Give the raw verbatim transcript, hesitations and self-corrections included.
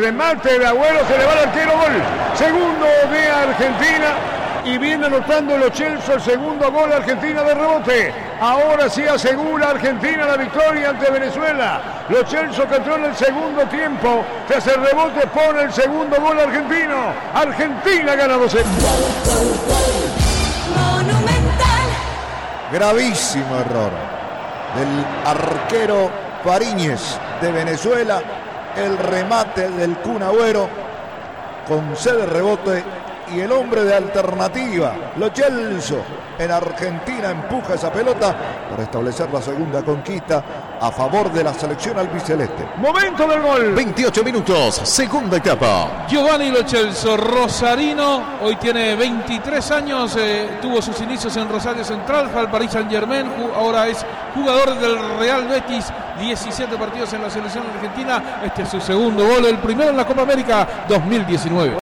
remate de Agüero, se le va al arquero, gol. Segundo de Argentina. Y viene anotando Lo Celso el segundo gol de Argentina de rebote. Ahora sí asegura Argentina la victoria ante Venezuela. Lo Celso que entró en el segundo tiempo. Tras el rebote pone el segundo gol argentino. Argentina gana dos cero. Monumental. Gravísimo error del arquero Fariñez de Venezuela. El remate del Kun Agüero con C de rebote. Y el hombre de alternativa, Lo Celso, en Argentina empuja esa pelota para establecer la segunda conquista a favor de la selección albiceleste. Momento del gol. veintiocho minutos, segunda etapa. Giovanni Lo Celso, rosarino, hoy tiene veintitrés años, eh, tuvo sus inicios en Rosario Central, fue al Paris Saint-Germain, ahora es jugador del Real Betis, diecisiete partidos en la selección argentina. Este es su segundo gol, el primero en la Copa América dos mil diecinueve.